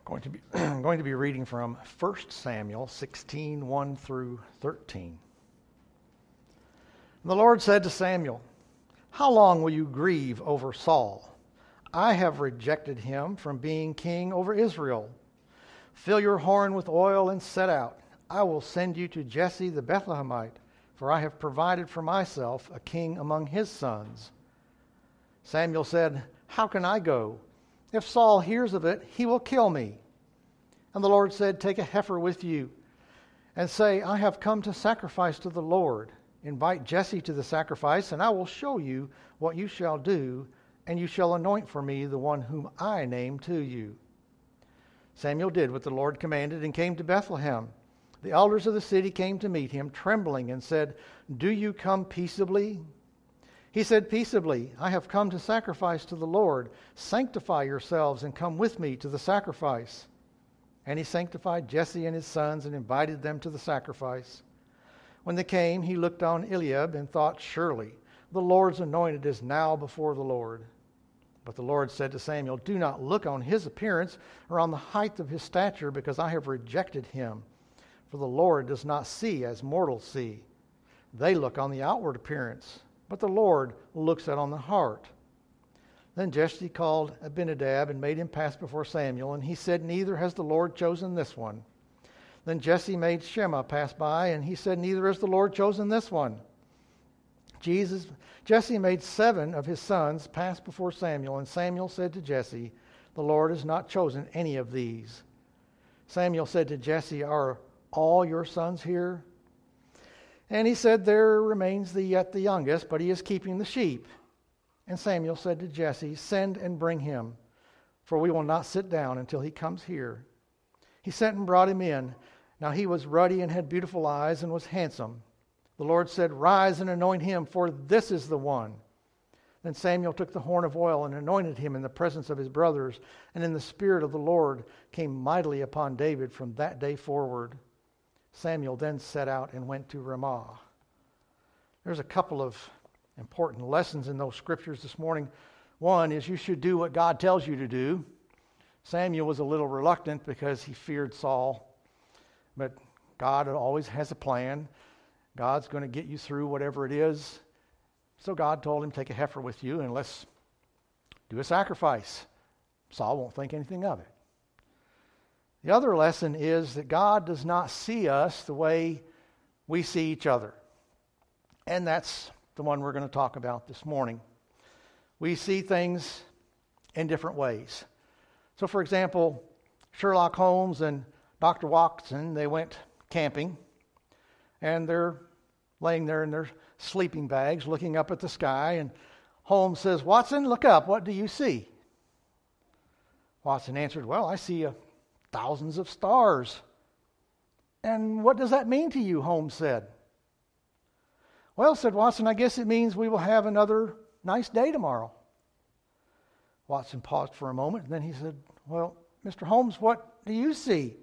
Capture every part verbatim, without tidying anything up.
Going to be going to be reading from First Samuel sixteen, one through thirteen. The Lord said to Samuel, "How long will you grieve over Saul? I have rejected him from being king over Israel. Fill your horn with oil and set out. I will send you to Jesse the Bethlehemite, for I have provided for myself a king among his sons." Samuel said, "How can I go? If Saul hears of it, he will kill me." And the Lord said, "Take a heifer with you and say, 'I have come to sacrifice to the Lord.' Invite Jesse to the sacrifice, and I will show you what you shall do, and you shall anoint for me the one whom I name to you." Samuel did what the Lord commanded and came to Bethlehem. The elders of the city came to meet him, trembling, and said, "Do you come peaceably?" He said, "Peaceably, I have come to sacrifice to the Lord. Sanctify yourselves and come with me to the sacrifice." And he sanctified Jesse and his sons and invited them to the sacrifice. When they came, he looked on Eliab and thought, "Surely the Lord's anointed is now before the Lord." But the Lord said to Samuel, "Do not look on his appearance or on the height of his stature, because I have rejected him. For the Lord does not see as mortals see. They look on the outward appearance, but the Lord looks at on the heart." Then Jesse called Abinadab and made him pass before Samuel, and he said, "Neither has the Lord chosen this one." Then Jesse made Shema pass by, and he said, "Neither has the Lord chosen this one." Jesus, Jesse made seven of his sons pass before Samuel, and Samuel said to Jesse, "The Lord has not chosen any of these." Samuel said to Jesse, "Are all your sons here?" And he said, "There remains the yet the youngest, but he is keeping the sheep." And Samuel said to Jesse, "Send and bring him, for we will not sit down until he comes here." He sent and brought him in. Now he was ruddy and had beautiful eyes and was handsome. The Lord said, "Rise and anoint him, for this is the one." Then Samuel took the horn of oil and anointed him in the presence of his brothers, and in the Spirit of the Lord came mightily upon David from that day forward. Samuel then set out and went to Ramah. There's a couple of important lessons in those scriptures this morning. One is you should do what God tells you to do. Samuel was a little reluctant because he feared Saul, but God always has a plan. God's going to get you through whatever it is. So God told him, "Take a heifer with you and let's do a sacrifice." Saul won't think anything of it. The other lesson is that God does not see us the way we see each other. And that's the one we're going to talk about this morning. We see things in different ways. So, for example, Sherlock Holmes and Doctor Watson, they went camping, and they're laying there in their sleeping bags looking up at the sky, and Holmes says, "Watson, look up. What do you see?" Watson answered, "Well, I see uh, thousands of stars." "And what does that mean to you?" Holmes said. "Well," said Watson, "I guess it means we will have another nice day tomorrow." Watson paused for a moment, and then he said, "Well, Mister Holmes, what do you see?"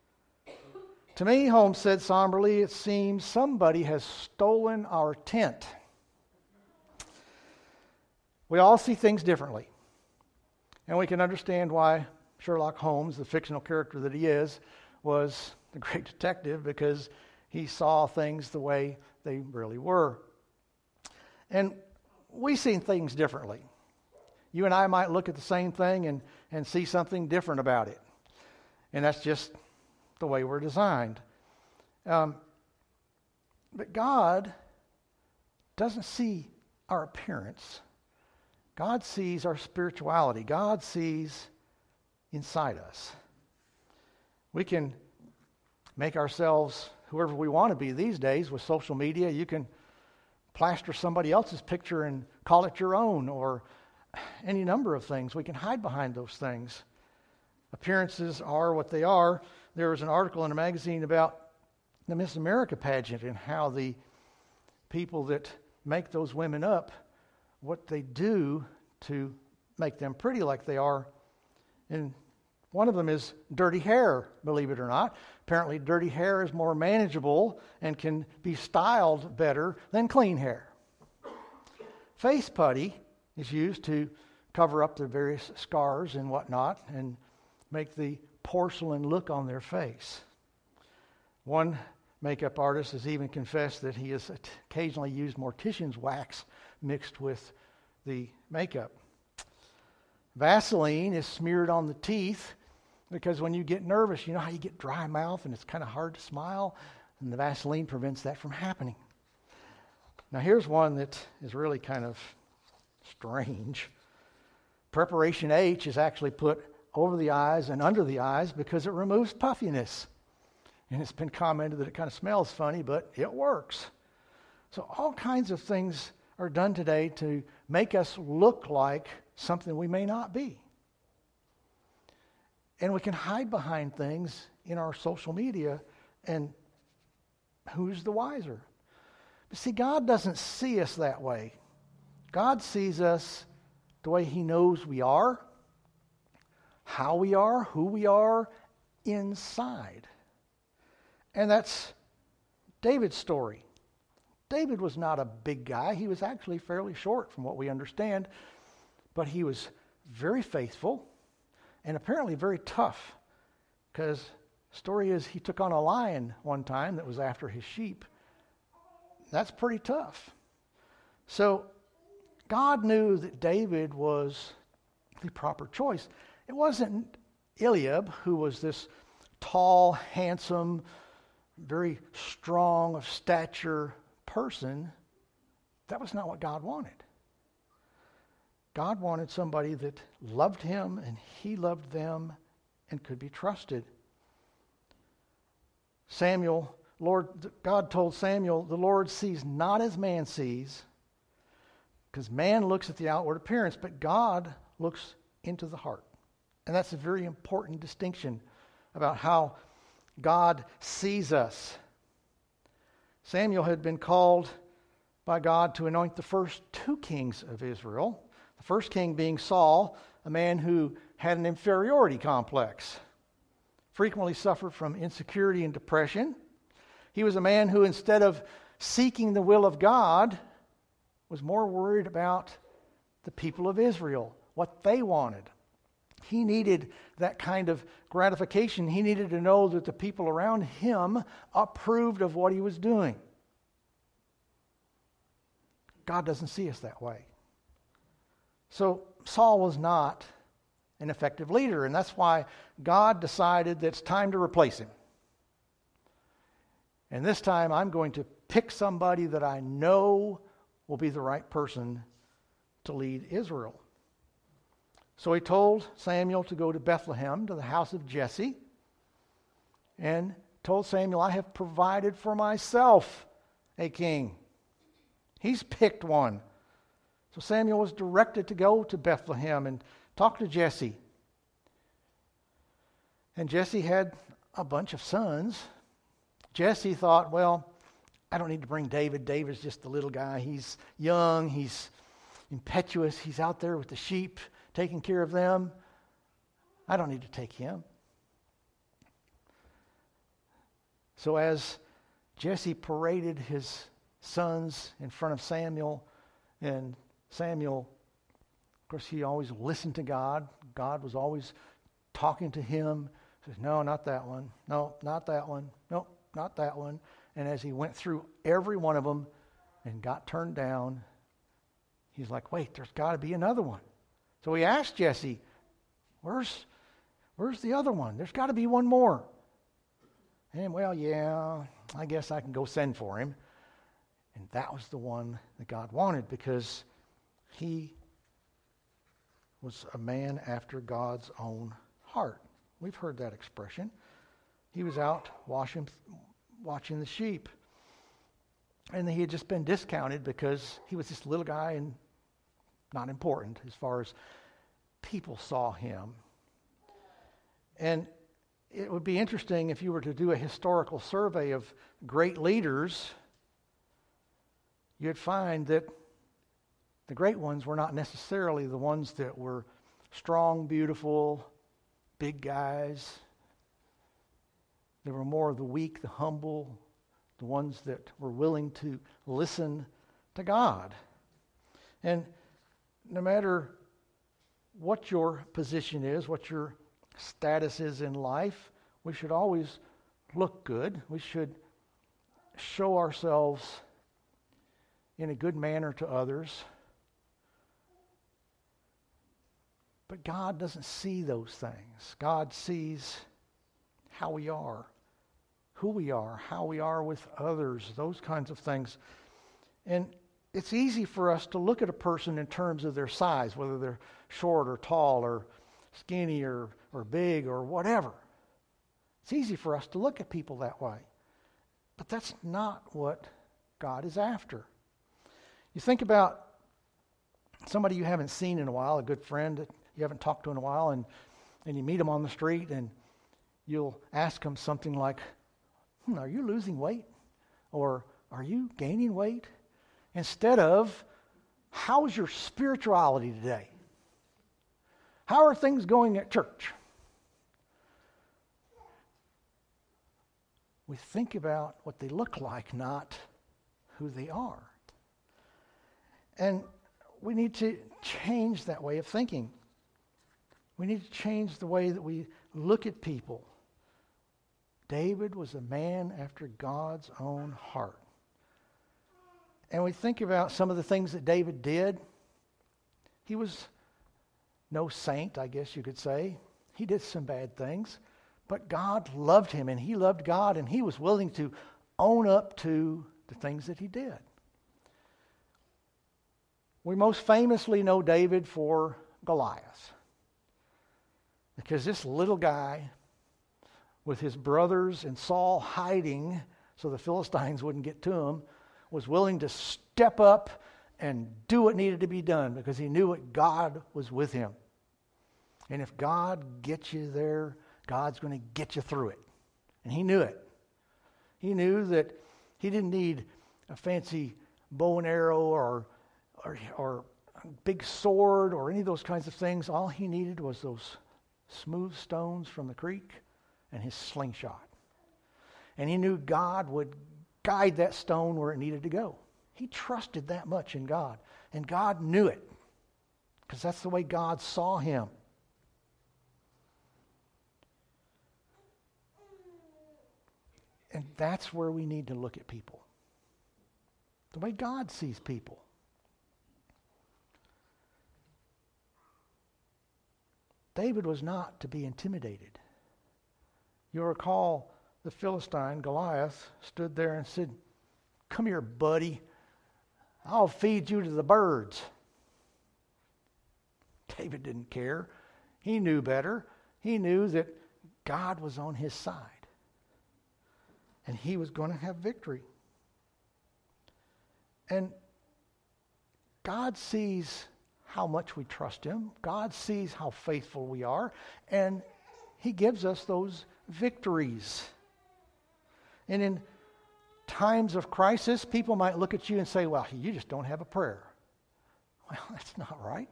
"To me," Holmes said somberly, "it seems somebody has stolen our tent." We all see things differently. And we can understand why Sherlock Holmes, the fictional character that he is, was the great detective, because he saw things the way they really were. And we see things differently. You and I might look at the same thing and, and see something different about it. And that's just the way we're designed. Um, but God doesn't see our appearance. God sees our spirituality. God sees inside us. We can make ourselves whoever we want to be these days with social media. You can plaster somebody else's picture and call it your own, or any number of things. We can hide behind those things. Appearances are what they are. There was an article in a magazine about the Miss America pageant and how the people that make those women up, what they do to make them pretty like they are. And one of them is dirty hair, believe it or not. Apparently dirty hair is more manageable and can be styled better than clean hair. Face putty is used to cover up the various scars and whatnot and make the porcelain look on their face. One makeup artist has even confessed that he has occasionally used mortician's wax mixed with the makeup. Vaseline is smeared on the teeth because when you get nervous, you know how you get dry mouth and it's kind of hard to smile, and the Vaseline prevents that from happening. Now here's one that is really kind of strange. Preparation H is actually put over the eyes and under the eyes because it removes puffiness. And it's been commented that it kind of smells funny, but it works. So all kinds of things are done today to make us look like something we may not be. And we can hide behind things in our social media, and who's the wiser? But see, God doesn't see us that way. God sees us the way He knows we are, how we are, who we are inside. And that's David's story. David was not a big guy. He was actually fairly short from what we understand, but he was very faithful and apparently very tough, because the story is he took on a lion one time that was after his sheep. That's pretty tough. So God knew that David was the proper choice. It wasn't Eliab, who was this tall, handsome, very strong of stature person. That was not what God wanted. God wanted somebody that loved Him and He loved them and could be trusted. Samuel, Lord, God told Samuel, the Lord sees not as man sees, because man looks at the outward appearance, but God looks into the heart. And that's a very important distinction about how God sees us. Samuel had been called by God to anoint the first two kings of Israel. The first king being Saul, a man who had an inferiority complex, frequently suffered from insecurity and depression. He was a man who, instead of seeking the will of God, was more worried about the people of Israel, what they wanted. He needed that kind of gratification. He needed to know that the people around him approved of what he was doing. God doesn't see us that way. So Saul was not an effective leader, and that's why God decided that it's time to replace him. And this time I'm going to pick somebody that I know will be the right person to lead Israel. So he told Samuel to go to Bethlehem, to the house of Jesse, and told Samuel, I have provided for myself a king. He's picked one. So Samuel was directed to go to Bethlehem and talk to Jesse. And Jesse had a bunch of sons. Jesse thought, well, I don't need to bring David. David's just the little guy. He's young. He's impetuous. He's out there with the sheep, taking care of them. I don't need to take him. So as Jesse paraded his sons in front of Samuel, and Samuel, of course, he always listened to God. God was always talking to him. He says, no, not that one. No, not that one. No, not that one. And as he went through every one of them and got turned down, he's like, wait, there's got to be another one. So he asked Jesse, where's, where's the other one? There's got to be one more. And, well, yeah, I guess I can go send for him. And that was the one that God wanted, because he was a man after God's own heart. We've heard that expression. He was out washing, watching the sheep. And he had just been discounted because he was this little guy and not important as far as people saw him. And it would be interesting if you were to do a historical survey of great leaders, you'd find that the great ones were not necessarily the ones that were strong, beautiful, big guys. They were more of the weak, the humble, the ones that were willing to listen to God. And no matter what your position is, what your statuses in life, we should always look good. We should show ourselves in a good manner to others. But God doesn't see those things. God sees how we are, who we are, how we are with others, those kinds of things. And it's easy for us to look at a person in terms of their size, whether they're short or tall or skinny or, or big or whatever. It's easy for us to look at people that way. But that's not what God is after. You think about somebody you haven't seen in a while, a good friend that you haven't talked to in a while, and, and you meet them on the street, and you'll ask them something like, hmm, are you losing weight? Or are you gaining weight? Instead of, how's your spirituality today? How are things going at church? We think about what they look like, not who they are. And we need to change that way of thinking. We need to change the way that we look at people. David was a man after God's own heart. And we think about some of the things that David did. He was no saint, I guess you could say. He did some bad things. But God loved him, and he loved God, and he was willing to own up to the things that he did. We most famously know David for Goliath. Because this little guy, with his brothers and Saul hiding so the Philistines wouldn't get to him, was willing to step up and do what needed to be done because he knew that God was with him. And if God gets you there, God's going to get you through it. And he knew it. He knew that he didn't need a fancy bow and arrow or, or, or a big sword or any of those kinds of things. All he needed was those smooth stones from the creek and his slingshot. And he knew God would guide that stone where it needed to go. He trusted that much in God. And God knew it. Because that's the way God saw him. And that's where we need to look at people. The way God sees people. David was not to be intimidated. You'll recall the Philistine, Goliath, stood there and said, "Come here, buddy. I'll feed you to the birds." David didn't care. He knew better. He knew that God was on his side. And he was going to have victory. And God sees how much we trust him. God sees how faithful we are. And he gives us those victories. And in times of crisis, people might look at you and say, well, you just don't have a prayer. Well, that's not right.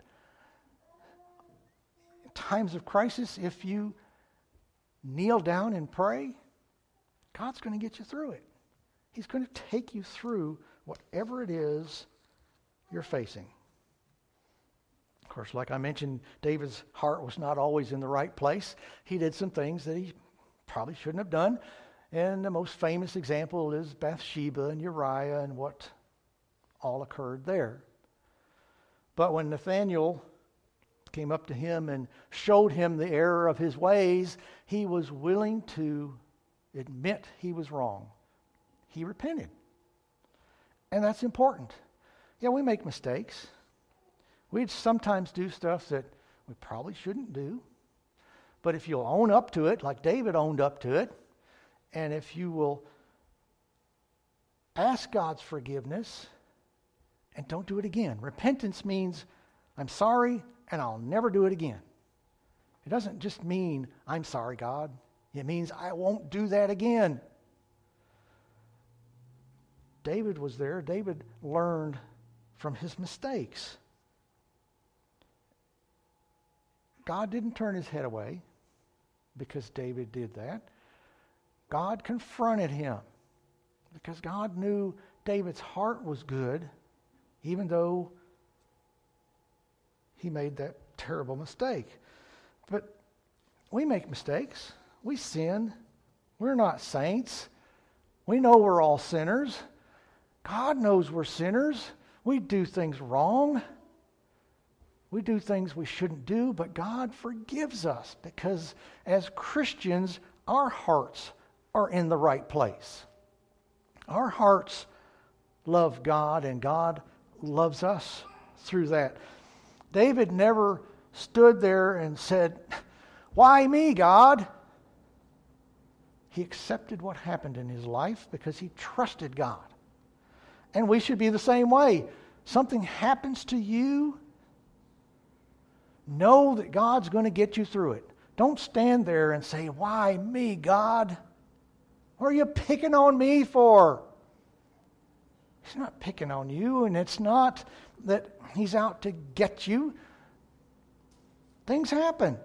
In times of crisis, if you kneel down and pray, God's going to get you through it. He's going to take you through whatever it is you're facing. Of course, like I mentioned, David's heart was not always in the right place. He did some things that he probably shouldn't have done. And the most famous example is Bathsheba and Uriah and what all occurred there. But when Nathanael came up to him and showed him the error of his ways, he was willing to admit he was wrong. He repented. And that's important. Yeah, we make mistakes. We sometimes do stuff that we probably shouldn't do. But if you'll own up to it, like David owned up to it, and if you will ask God's forgiveness and don't do it again. Repentance means I'm sorry and I'll never do it again. It doesn't just mean I'm sorry, God. It means I won't do that again. David was there. David learned from his mistakes. God didn't turn his head away because David did that. God confronted him because God knew David's heart was good, even though he made that terrible mistake. But we make mistakes. We sin. We're not saints. We know we're all sinners. God knows we're sinners. We do things wrong. We do things we shouldn't do, but God forgives us because as Christians, our hearts are in the right place. Our hearts love God, and God loves us through that. David never stood there and said, "Why me, God?" He accepted what happened in his life because he trusted God. And we should be the same way. Something happens to you, know that God's going to get you through it. Don't stand there and say, "Why me, God? What are you picking on me for?" He's not picking on you, and it's not that he's out to get you. Things happen.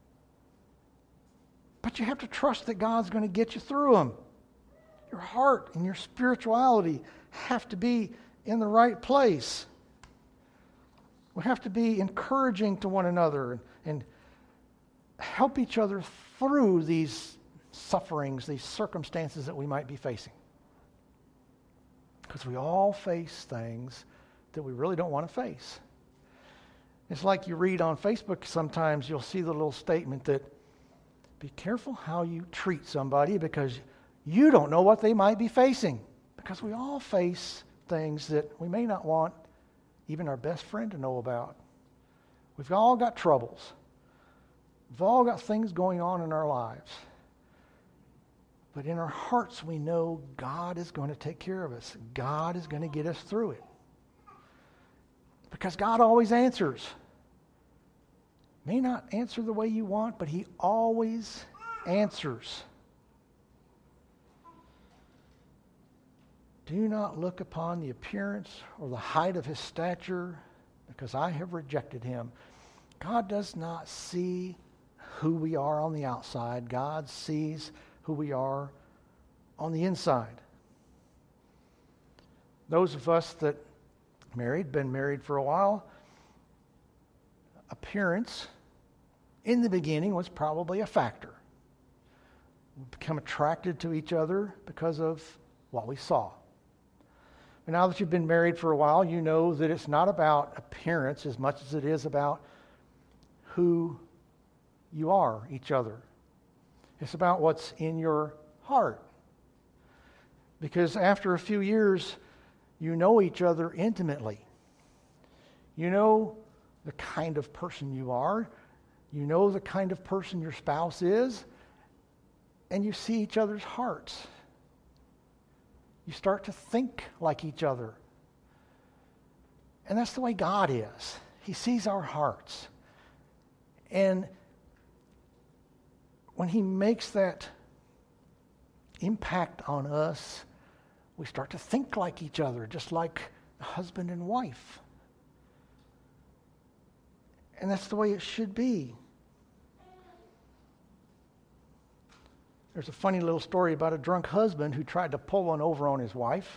But you have to trust that God's going to get you through them. Your heart and your spirituality have to be in the right place. We have to be encouraging to one another and, and help each other through these sufferings, these circumstances that we might be facing. Because we all face things that we really don't want to face. It's like you read on Facebook sometimes, you'll see the little statement that, "Be careful how you treat somebody because you don't know what they might be facing." Because we all face things that we may not want even our best friend to know about. We've all got troubles. We've all got things going on in our lives. But in our hearts, we know God is going to take care of us. God is going to get us through it. Because God always answers. May not answer the way you want, but He always answers. Do not look upon the appearance or the height of his stature, because I have rejected him. God does not see who we are on the outside. God sees who we are on the inside. Those of us that married, been married for a while, appearance in the beginning was probably a factor. We become attracted to each other because of what we saw. But now that you've been married for a while, you know that it's not about appearance as much as it is about who you are each other. It's about what's in your heart. Because after a few years, you know each other intimately. You know the kind of person you are. You know the kind of person your spouse is. And you see each other's hearts. You start to think like each other. And that's the way God is. He sees our hearts. And when He makes that impact on us, we start to think like each other, just like a husband and wife. And that's the way it should be. There's a funny little story about a drunk husband who tried to pull one over on his wife.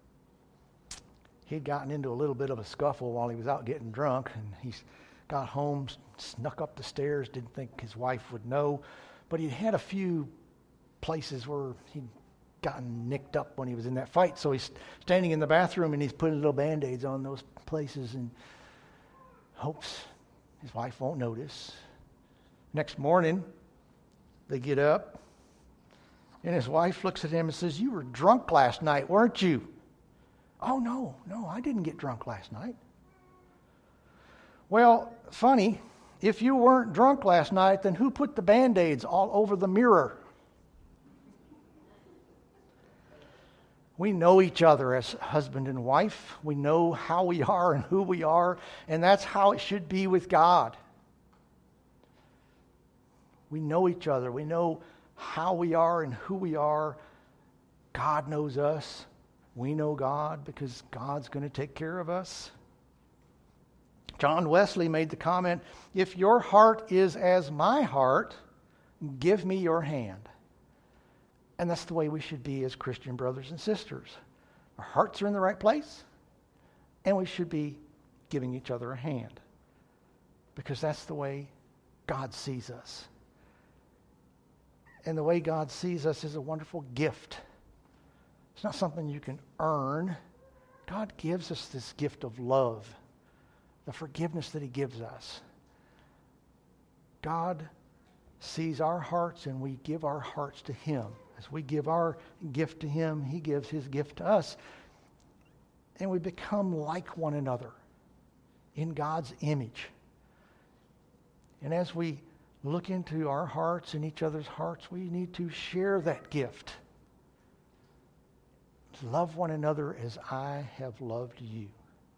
He'd gotten into a little bit of a scuffle while he was out getting drunk, and he got home, snuck up the stairs, didn't think his wife would know, but he had a few places where he'd gotten nicked up when he was in that fight, so he's standing in the bathroom and he's putting little Band-Aids on those places and hopes his wife won't notice. Next morning, they get up, and his wife looks at him and says, "You were drunk last night, weren't you?" "Oh, no, no, I didn't get drunk last night." Well, funny, if you weren't drunk last night, then who put the Band-Aids all over the mirror? We know each other as husband and wife. We know how we are and who we are, and that's how it should be with God. We know each other. We know how we are and who we are. God knows us. We know God because God's going to take care of us. John Wesley made the comment, "If your heart is as my heart, give me your hand." And that's the way we should be as Christian brothers and sisters. Our hearts are in the right place, and we should be giving each other a hand because that's the way God sees us. And the way God sees us is a wonderful gift. It's not something you can earn. God gives us this gift of love, the forgiveness that he gives us. God sees our hearts and we give our hearts to him. As we give our gift to him, he gives his gift to us. And we become like one another in God's image. And as we look into our hearts and each other's hearts, we need to share that gift. Love one another as I have loved you.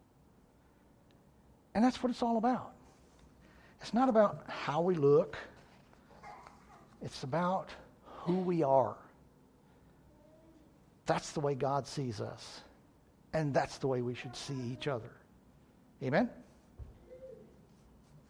And that's what it's all about. It's not about how we look. It's about who we are. That's the way God sees us. And that's the way we should see each other. Amen?